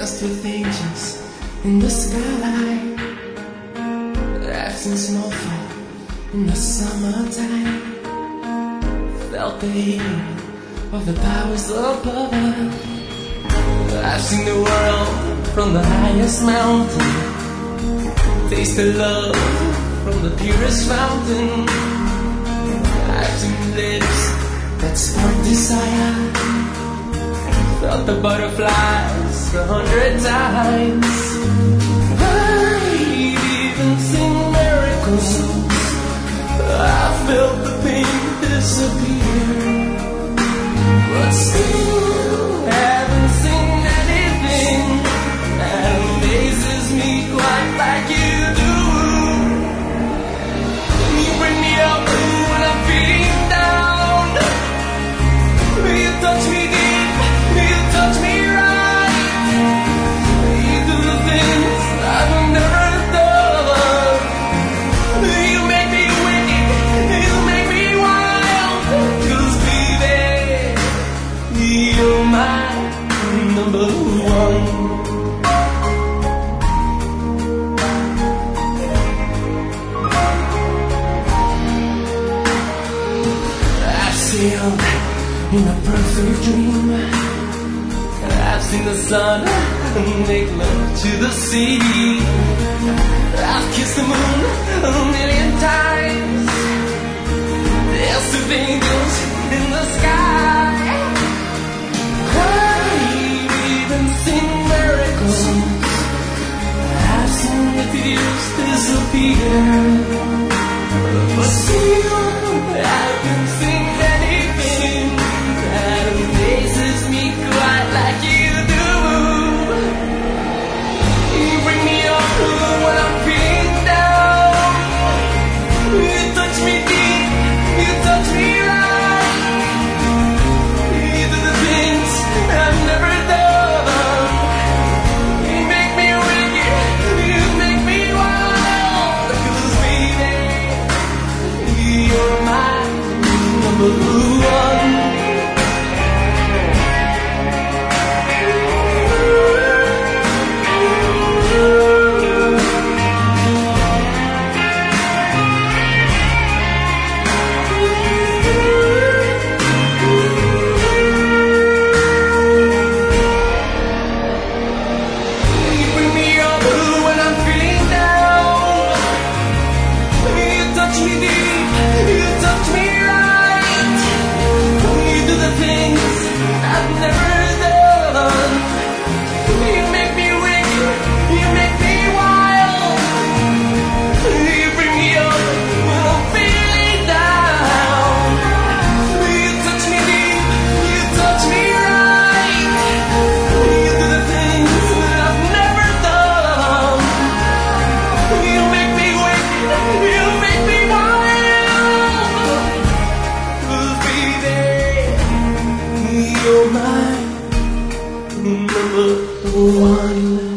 danced with angels in the sky. I've seen snowfall in the summertime, felt the heat of the powers above. I've seen the world from the highest mountain, tasted love from the purest fountain. I've seen lips that spark desire, felt the butterflies 100 times. I've even seen miracles, I felt the pain disappear, but still haven't seen anything that amazes me quite like you do. You bring me up when I'm feeling down, you touch me deep, you touch me right, you do the things I've never done. You make me wicked, you make me wild, 'cause baby, you're my number one. I've sailed in a perfect dream, I've seen the sun make love to the sea, I've kissed the moon 1,000,000 times, danced with angels in the sky. I've even seen miracles, I've seen the tears disappear, but still I haven't seen anything that amazes me quite like you do. You bring me up when I'm feeling down, you touch me deep, you touch me right, you do the things I've never done. You make me wicked, you make me wild, 'cause baby, you're my number one. You bring me up when I'm feeling down, you touch me deep, you touch me right, you do the things I've never done. You make me wicked, you make me wild, you bring me up when I'm feeling down, you touch me deep, you touch me right, you do the things I've never done. You make me wicked, you make me wild, 'cause baby, you're my number one.